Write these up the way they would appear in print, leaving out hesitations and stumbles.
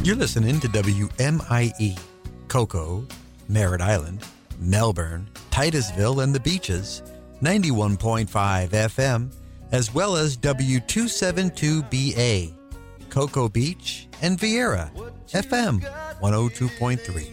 You're listening to WMIE, Cocoa, Merritt Island, Melbourne, Titusville, and the Beaches, 91.5 FM, as well as W272BA, Cocoa Beach, and Vieira, FM 102.3.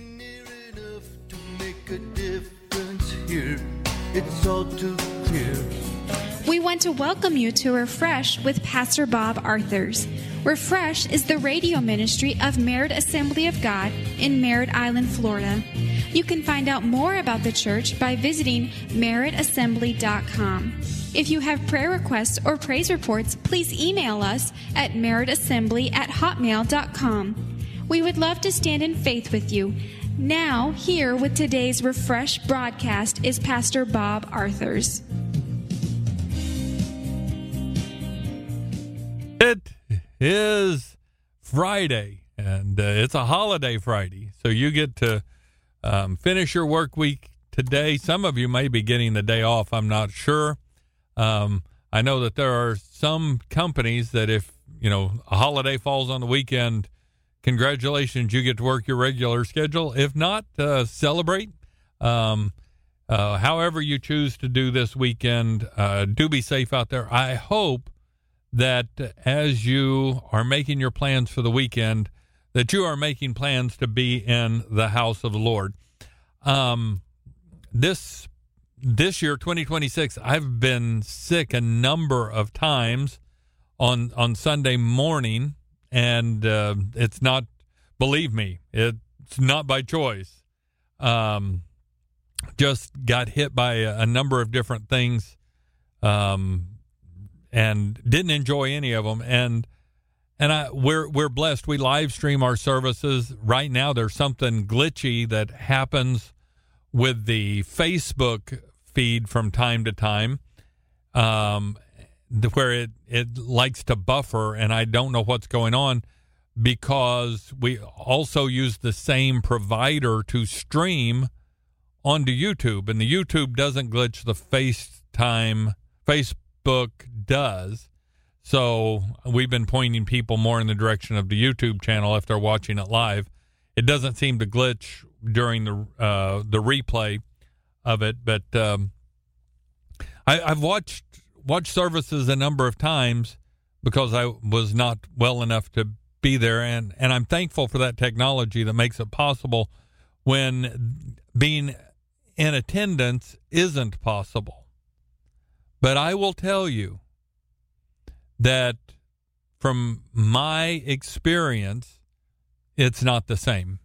It's all too clear. We want to welcome you to Refresh with Pastor Bob Arthurs. Refresh is the radio ministry of Merritt Assembly of God in Merritt Island, Florida. You can find out more about the church by visiting merrittassembly.com. If you have prayer requests or praise reports, please email us at merrittassembly@hotmail.com. We would love to stand in faith with you. Now, here with today's Refresh broadcast is Pastor Bob Arthurs. It is Friday, and it's a holiday Friday, so you get to finish your work week today. Some of you may be getting the day off. I'm not sure. I know that there are some companies that if, a holiday falls on the weekend, congratulations, you get to work your regular schedule. If not, celebrate. However you choose to do this weekend, do be safe out there. I hope that as you are making your plans for the weekend, that you are making plans to be in the house of the Lord. This year, 2026, I've been sick a number of times on Sunday morning, and it's not, believe me, it's not by choice. Just got hit by a number of different things, and didn't enjoy any of them. And we're blessed. We live stream our services. Right now, there's something glitchy that happens with the Facebook feed from time to time, where it likes to buffer, and I don't know what's going on, because we also use the same provider to stream onto YouTube, and the YouTube doesn't glitch, the Facebook does. So we've been pointing people more in the direction of the YouTube channel if they're watching it live. It doesn't seem to glitch during the replay of it, but I've watched services a number of times because I was not well enough to be there, and I'm thankful for that technology that makes it possible when being in attendance isn't possible. But I will tell you that from my experience, it's not the same.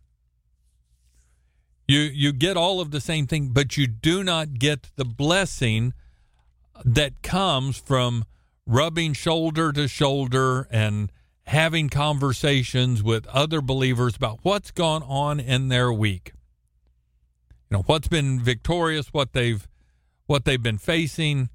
You get all of the same thing, but you do not get the blessing that comes from rubbing shoulder to shoulder and having conversations with other believers about what's gone on in their week. What's been victorious, what they've been facing.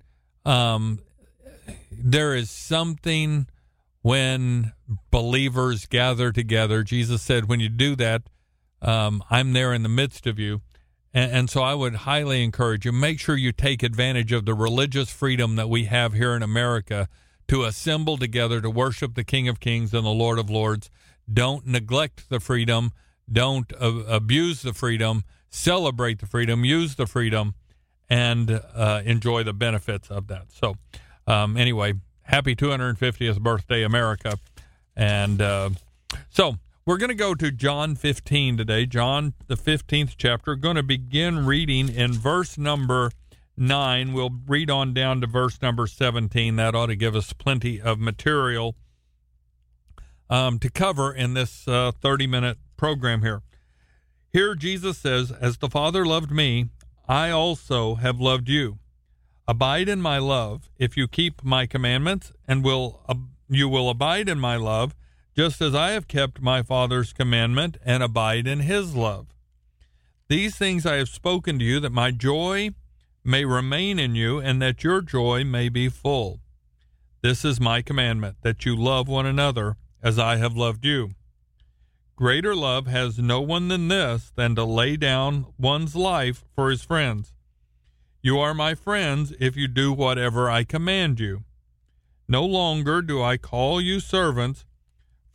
There is something when believers gather together. Jesus said, when you do that, I'm there in the midst of you. And so I would highly encourage you, make sure you take advantage of the religious freedom that we have here in America to assemble together to worship the King of Kings and the Lord of Lords. Don't neglect the freedom. Don't abuse the freedom. Celebrate the freedom. Use the freedom. And enjoy the benefits of that. So anyway, happy 250th birthday, America. And so we're going to go to John 15 today, John, the 15th chapter. Going to begin reading in verse number 9. We'll read on down to verse number 17. That ought to give us plenty of material to cover in this 30-minute program here. Here Jesus says, as the Father loved me, I also have loved you. Abide in my love. If you keep my commandments, and you will abide in my love, just as I have kept my Father's commandment and abide in his love. These things I have spoken to you, that my joy may remain in you, and that your joy may be full. This is my commandment, that you love one another as I have loved you. Greater love has no one than this, than to lay down one's life for his friends. You are my friends if you do whatever I command you. No longer do I call you servants,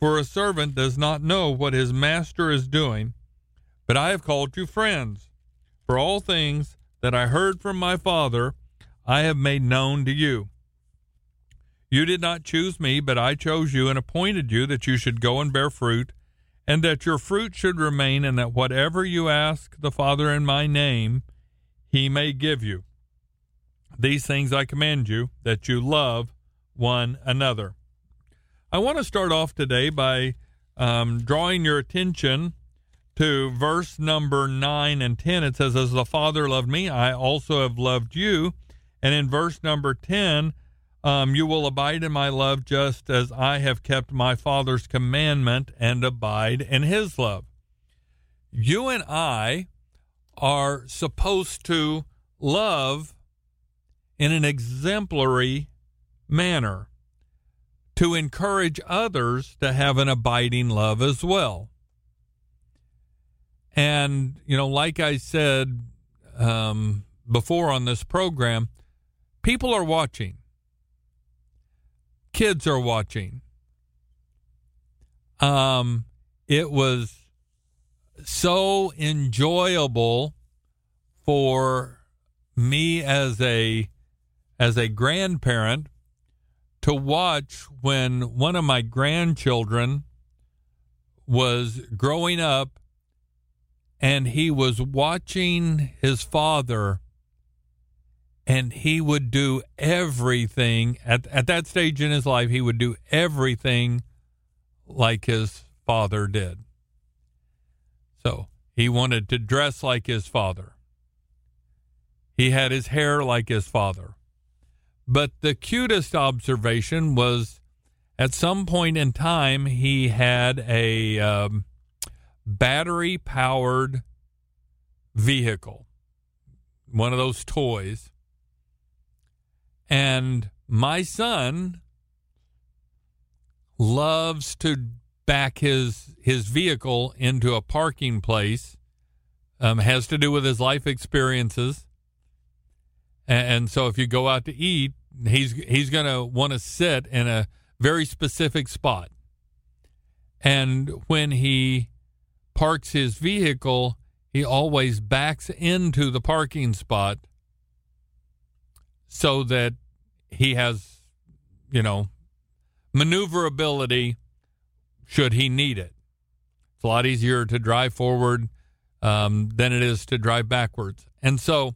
For a servant does not know what his master is doing, but I have called you friends. For all things that I heard from my Father, I have made known to you. You did not choose me, but I chose you and appointed you that you should go and bear fruit, and that your fruit should remain, and that whatever you ask the Father in my name, he may give you. These things I command you, that you love one another. I want to start off today by drawing your attention to verse number 9 and 10. It says, as the Father loved me, I also have loved you. And in verse number 10, you will abide in my love just as I have kept my Father's commandment and abide in his love. You and I are supposed to love in an exemplary manner, to encourage others to have an abiding love as well. And, like I said before on this program, people are watching. Kids are watching. It was so enjoyable for me as a grandparent to watch when one of my grandchildren was growing up and he was watching his father, and he would do everything at that stage in his life. He would do everything like his father did. So he wanted to dress like his father. He had his hair like his father. But the cutest observation was at some point in time, he had a battery-powered vehicle, one of those toys. And my son loves to back his vehicle into a parking place. Has to do with his life experiences. And so if you go out to eat, he's going to want to sit in a very specific spot. And when he parks his vehicle, he always backs into the parking spot so that he has, maneuverability should he need it. It's a lot easier to drive forward than it is to drive backwards. And so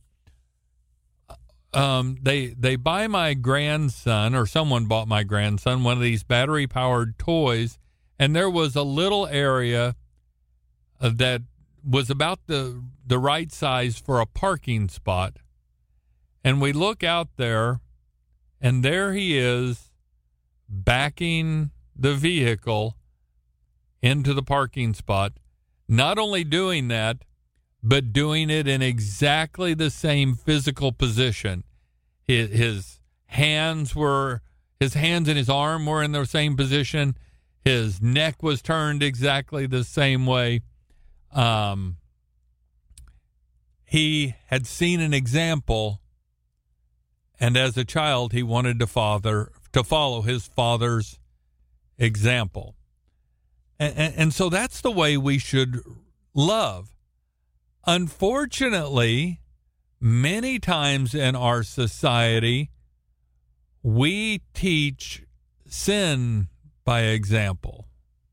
they buy my grandson, or someone bought my grandson, one of these battery-powered toys, and there was a little area that was about the right size for a parking spot. And we look out there, and there he is backing the vehicle into the parking spot. Not only doing that, but doing it in exactly the same physical position. His hands and his arm were in the same position. His neck was turned exactly the same way. He had seen an example, and as a child, he wanted to follow his father's example. And so that's the way we should love. Unfortunately, many times in our society, we teach sin by example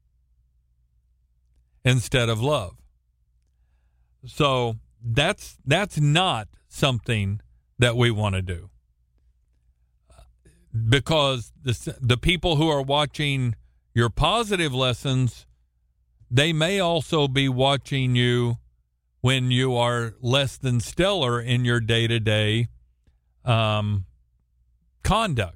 instead of love. So that's not something that we want to do, because the people who are watching your positive lessons, they may also be watching you when you are less than stellar in your day-to-day conduct.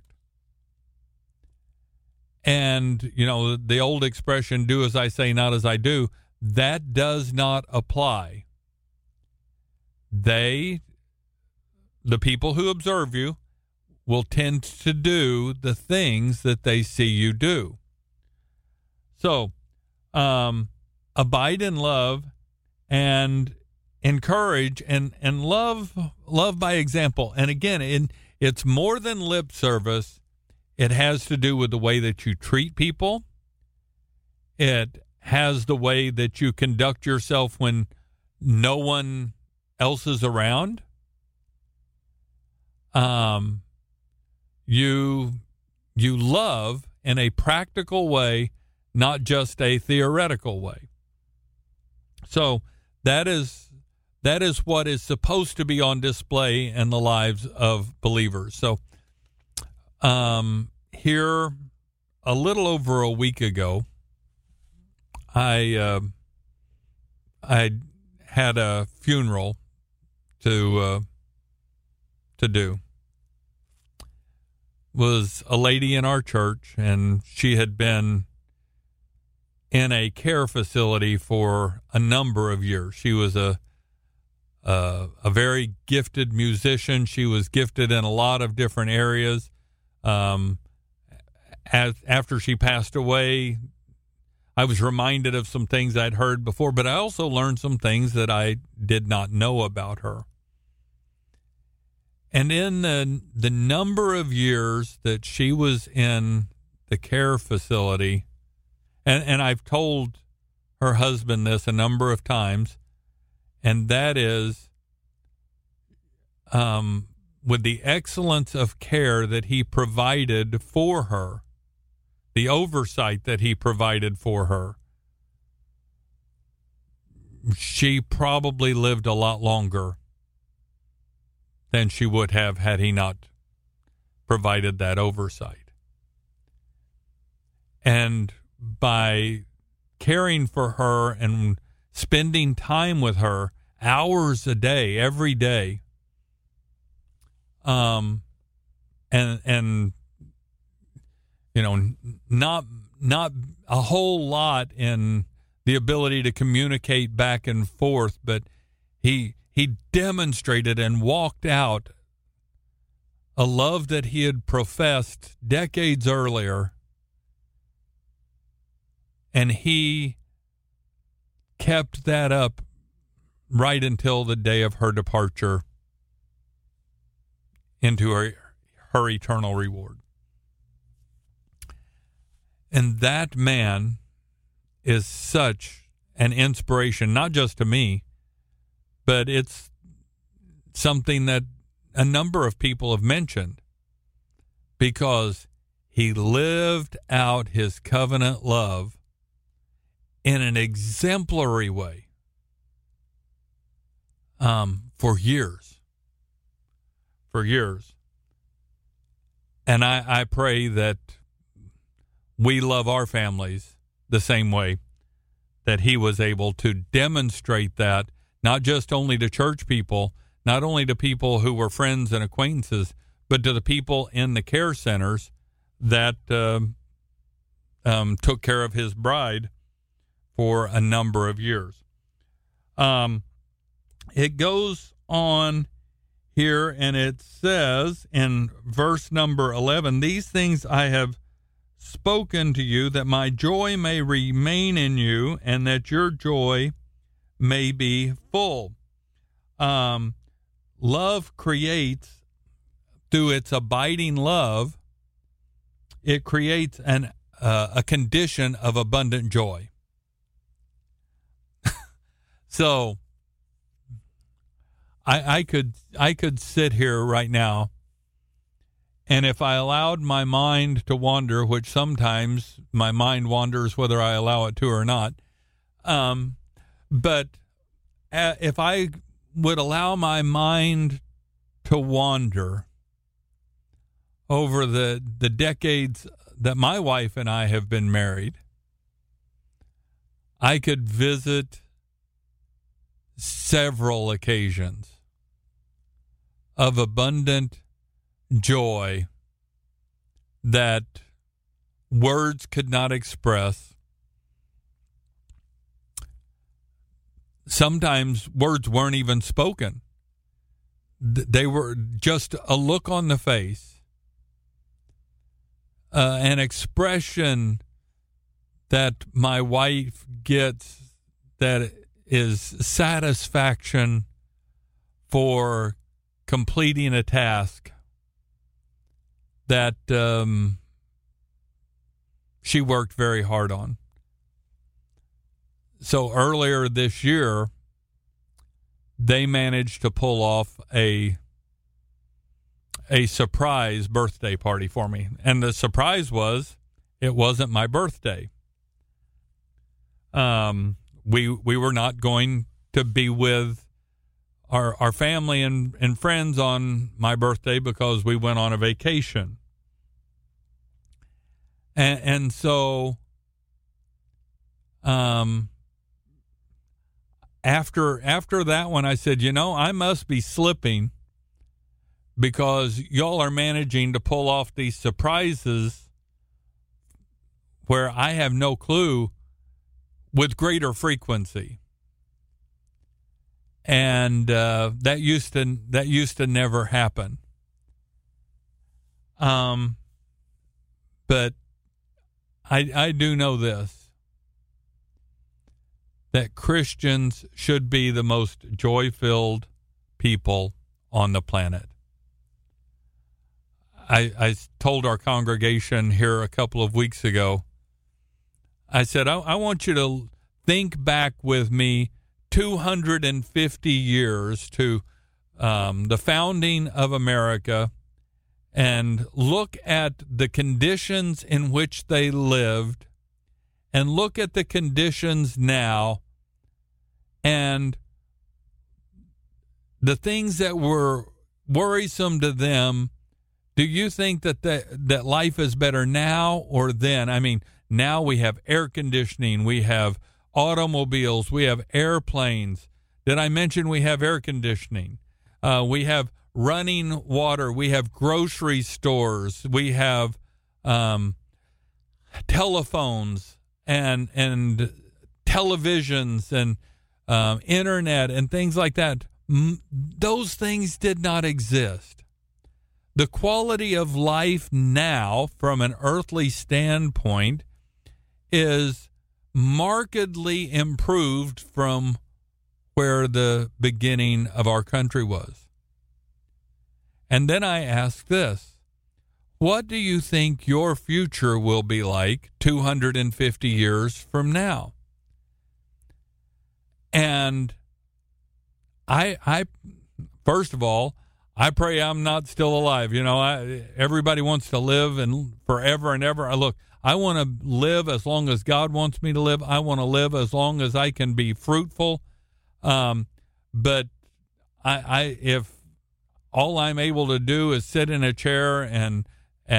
And, the old expression, do as I say, not as I do, that does not apply. The people who observe you, will tend to do the things that they see you do. So, abide in love and encourage and love by example. And again, it's more than lip service. It has to do with the way that you treat people. It has the way that you conduct yourself when no one else is around. You love in a practical way, not just a theoretical way. So that is what is supposed to be on display in the lives of believers. So here, a little over a week ago, I had a funeral to do. Was a lady in our church, and she had been in a care facility for a number of years. She was a very gifted musician. She was gifted in a lot of different areas. After she passed away, I was reminded of some things I'd heard before, but I also learned some things that I did not know about her. And in the number of years that she was in the care facility, and I've told her husband this a number of times, and that is with the excellence of care that he provided for her, the oversight that he provided for her, she probably lived a lot longer than she would have had he not provided that oversight. And by caring for her and spending time with her hours a day, every day, and you know, not a whole lot in the ability to communicate back and forth, but he demonstrated and walked out a love that he had professed decades earlier, and he kept that up right until the day of her departure into her eternal reward. And that man is such an inspiration, not just to me, but it's something that a number of people have mentioned, because he lived out his covenant love in an exemplary way for years. And I pray that we love our families the same way that he was able to demonstrate that, not just only to church people, not only to people who were friends and acquaintances, but to the people in the care centers that took care of his bride for a number of years. It goes on here, and it says in verse number 11, "These things I have spoken to you, that my joy may remain in you, and that your joy may be full." Love creates, through its abiding love, it creates a condition of abundant joy. So I could sit here right now, and if I allowed my mind to wander, which sometimes my mind wanders whether I allow it to or not, but if I would allow my mind to wander over the decades that my wife and I have been married, I could visit several occasions of abundant joy that words could not express. Sometimes words weren't even spoken. They were just a look on the face, an expression that my wife gets that is satisfaction for completing a task that she worked very hard on. So earlier this year, they managed to pull off a surprise birthday party for me. And the surprise was, it wasn't my birthday. We were not going to be with our family and friends on my birthday because we went on a vacation. And so after that one, I said, I must be slipping, because y'all are managing to pull off these surprises where I have no clue with greater frequency. And that used to never happen. But I do know this, that Christians should be the most joy-filled people on the planet. I told our congregation here a couple of weeks ago, I said, I want you to think back with me 250 years to the founding of America, and look at the conditions in which they lived, and look at the conditions now, and the things that were worrisome to them. Do you think that life is better now or then? I mean, now we have air conditioning, we have automobiles, we have airplanes. Did I mention we have air conditioning? We have running water, we have grocery stores, we have telephones and televisions and internet and things like that. Those things did not exist. The quality of life now, from an earthly standpoint, is markedly improved from where the beginning of our country was. And then I ask this: what do you think your future will be like 250 years from now? And I first of all, I pray I'm not still alive. Everybody wants to live and forever and ever. I want to live as long as God wants me to live. I want to live as long as I can be fruitful. But if all I'm able to do is sit in a chair and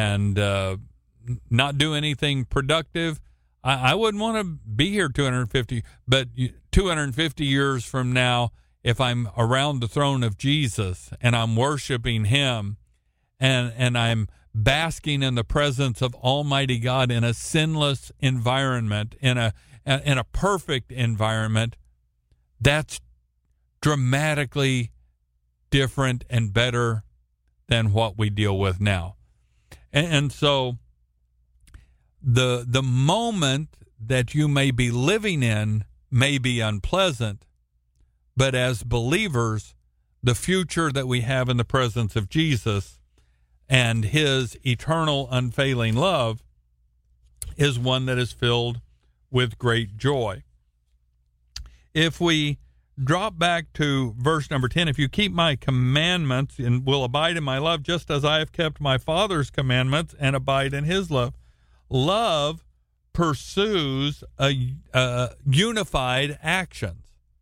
not do anything productive, I wouldn't want to be here 250. But 250 years from now, if I'm around the throne of Jesus and I'm worshiping him and I'm basking in the presence of Almighty God in a sinless environment, in a perfect environment, that's dramatically different and better than what we deal with now. And so the moment that you may be living in may be unpleasant, but as believers, the future that we have in the presence of Jesus and his eternal unfailing love is one that is filled with great joy. If we drop back to verse number 10, if you keep my commandments and will abide in my love, just as I have kept my Father's commandments and abide in his love. Love pursues a unified actions.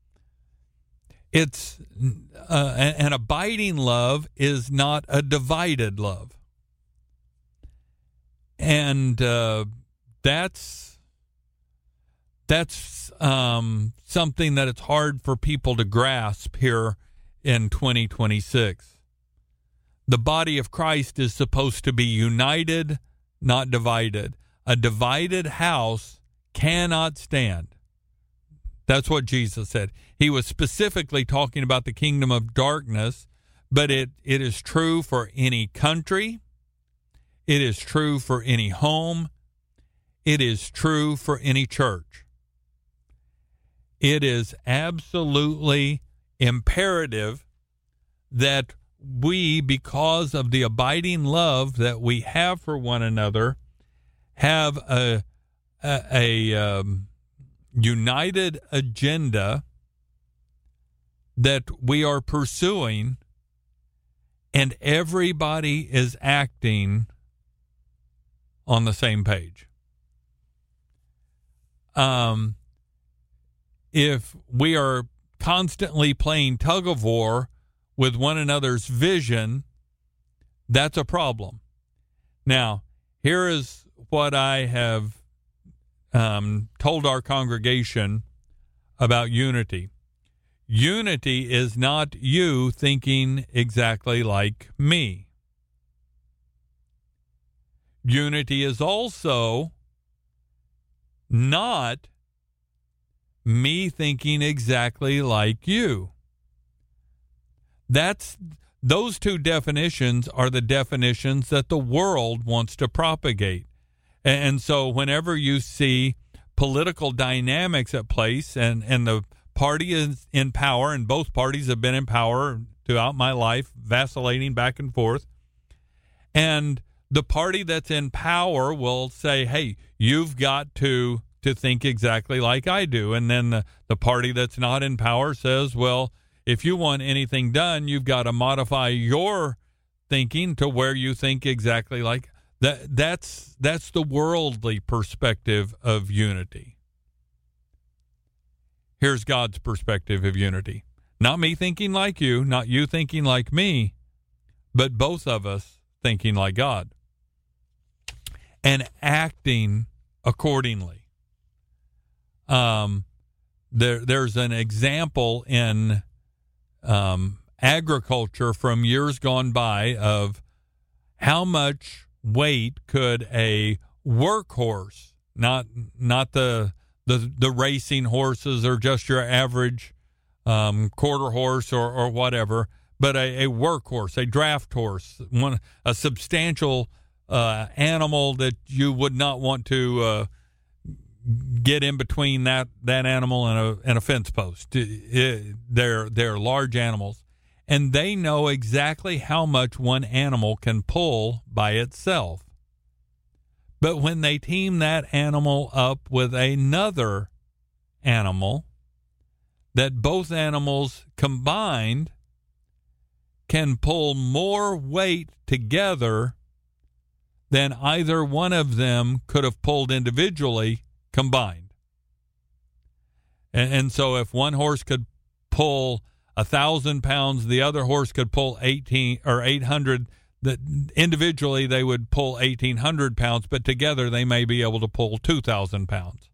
It's an abiding love is not a divided love. And that's something that it's hard for people to grasp here in 2026. The body of Christ is supposed to be united, not divided. A divided house cannot stand. That's what Jesus said. He was specifically talking about the kingdom of darkness, but it is true for any country. It is true for any home. It is true for any church. It is absolutely imperative that we, because of the abiding love that we have for one another, have a united agenda that we are pursuing, and everybody is acting on the same page. If we are constantly playing tug of war with one another's vision, that's a problem. Now, here is what I have told our congregation about unity. Unity is not you thinking exactly like me. Unity is also not me thinking exactly like you. Those two definitions are the definitions that the world wants to propagate. And so whenever you see political dynamics at place and the party is in power, and both parties have been in power throughout my life, vacillating back and forth, and the party that's in power will say, hey, you've got to think exactly like I do. And then the party that's not in power says, well, if you want anything done, you've got to modify your thinking to where you think exactly like that. That's the worldly perspective of unity. Here's God's perspective of unity. Not me thinking like you, not you thinking like me, but both of us thinking like God and acting accordingly. There's an example in agriculture from years gone by of how much weight could a workhorse, not the racing horses or just your average quarter horse or whatever, but a workhorse, a draft horse, a substantial animal that you would not want to get in between that animal and a fence post. They're large animals, and they know exactly how much one animal can pull by itself. But when they team that animal up with another animal, that both animals combined can pull more weight together than either one of them could have pulled individually combined. And so if one horse could pull 1,000 pounds, the other horse could pull 800. That individually they would pull 1,800 pounds, but together they may be able to pull 2,000 pounds.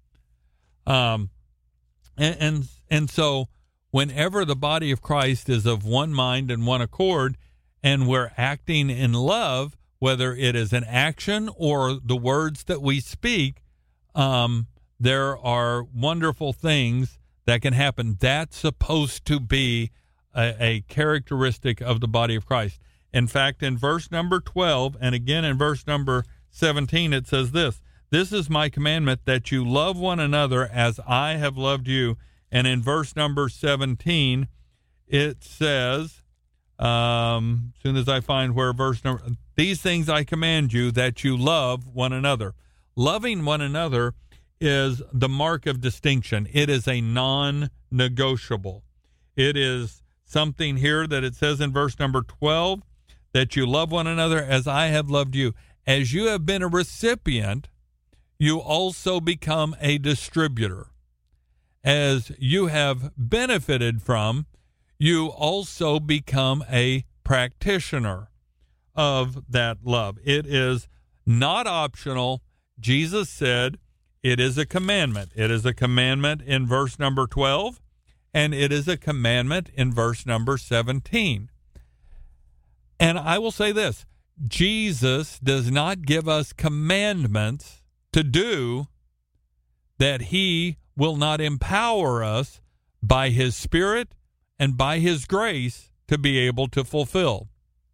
And so whenever the body of Christ is of one mind and one accord, and we're acting in love, whether it is an action or the words that we speak, there are wonderful things that can happen. That's supposed to be a characteristic of the body of Christ. In fact, in verse number 12, and again in verse number 17, it says this: "This is my commandment, that you love one another as I have loved you." And in verse number 17, it says, soon as I find where verse number, "These things I command you, that you love one another." Loving one another is the mark of distinction. It is a non-negotiable. It is something here that it says in verse number 12, that you love one another as I have loved you. As you have been a recipient, you also become a distributor. As you have benefited from, you also become a practitioner of that love. It is not optional. Jesus said it is a commandment. It is a commandment in verse number 12, and it is a commandment in verse number 17. And I will say this: Jesus does not give us commandments to do that he will not empower us by his Spirit and by his grace to be able to fulfill.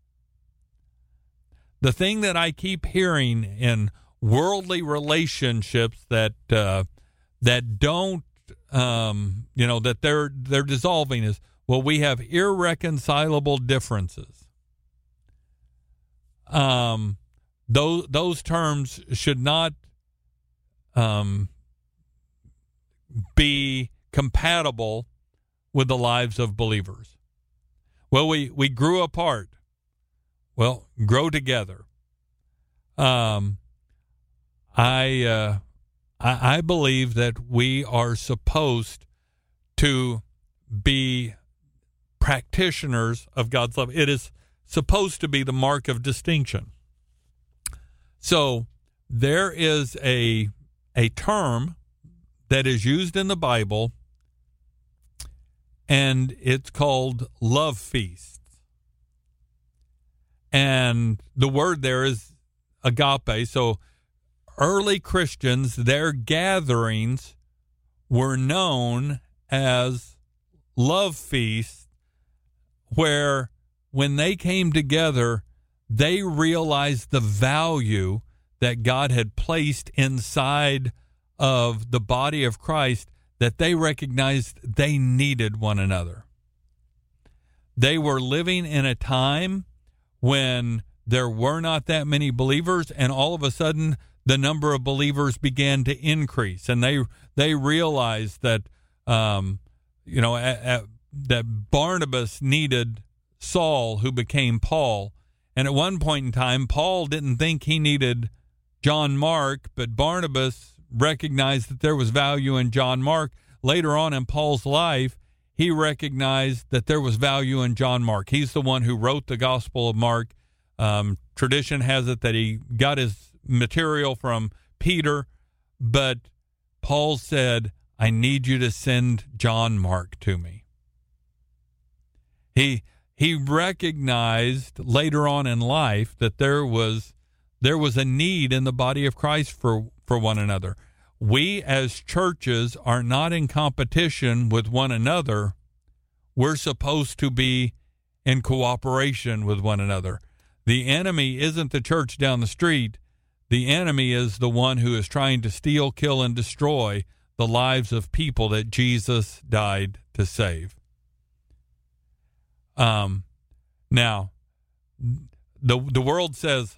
The thing that I keep hearing in worldly relationships that don't, that they're dissolving is, well, we have irreconcilable differences. Those terms should not be compatible with the lives of believers? Well, we grew apart. Well, grow together. I believe that we are supposed to be practitioners of God's love. It is supposed to be the mark of distinction. So there is a term that is used in the Bible, and it's called love feasts. And the word there is agape. So early Christians, their gatherings were known as love feasts, where when they came together, they realized the value that God had placed inside of the body of Christ, that they recognized they needed one another. They were living in a time when there were not that many believers, and all of a sudden the number of believers began to increase, and they realized that that Barnabas needed Saul, who became Paul. And at one point in time, Paul didn't think he needed John Mark, but Barnabas recognized that there was value in John Mark. Later on in Paul's life, he recognized that there was value in John Mark. He's the one who wrote the Gospel of Mark. Tradition has it that he got his material from Peter, but Paul said, I need you to send John Mark to me. He recognized later on in life that there was a need in the body of Christ for one another. We as churches are not in competition with one another. We're supposed to be in cooperation with one another. The enemy isn't the church down the street. The enemy is the one who is trying to steal, kill, and destroy the lives of people that Jesus died to save. Now, the world says,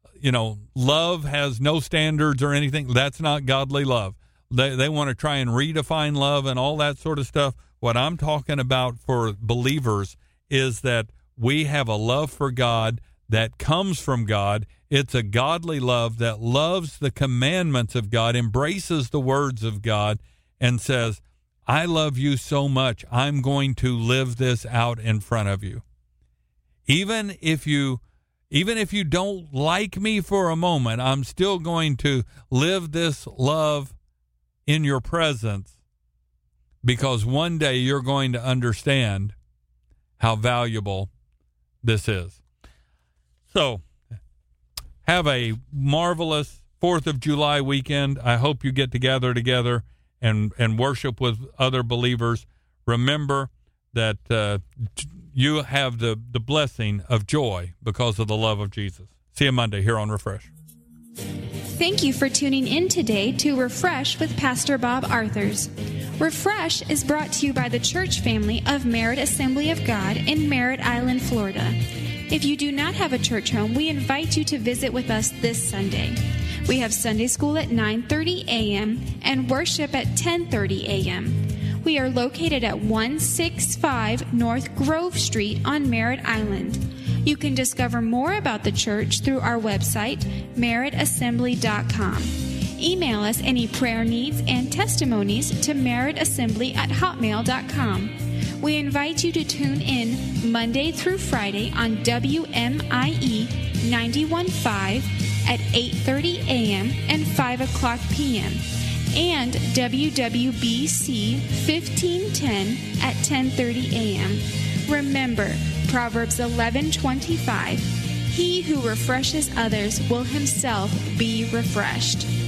love has no standards or anything. That's not godly love. They want to try and redefine love and all that sort of stuff. What I'm talking about for believers is that we have a love for God that comes from God. It's a godly love that loves the commandments of God, embraces the words of God, and says, I love you so much, I'm going to live this out in front of you. Even if you don't like me for a moment, I'm still going to live this love in your presence, because one day you're going to understand how valuable this is. So, have a marvelous 4th of July weekend. I hope you get together and worship with other believers. Remember that you have the blessing of joy because of the love of Jesus. See you Monday here on Refresh. Thank you for tuning in today to Refresh with Pastor Bob Arthurs. Refresh is brought to you by the church family of Merritt Assembly of God in Merritt Island, Florida. If you do not have a church home, we invite you to visit with us this Sunday. We have Sunday school at 9:30 a.m. and worship at 10:30 a.m. We are located at 165 North Grove Street on Merritt Island. You can discover more about the church through our website, merrittassembly.com. Email us any prayer needs and testimonies to merrittassembly@hotmail.com. We invite you to tune in Monday through Friday on WMIE 91.5 at 8:30 a.m. and 5 o'clock p.m. and WWBC 1510 at 10:30 a.m. Remember, Proverbs 11:25, he who refreshes others will himself be refreshed.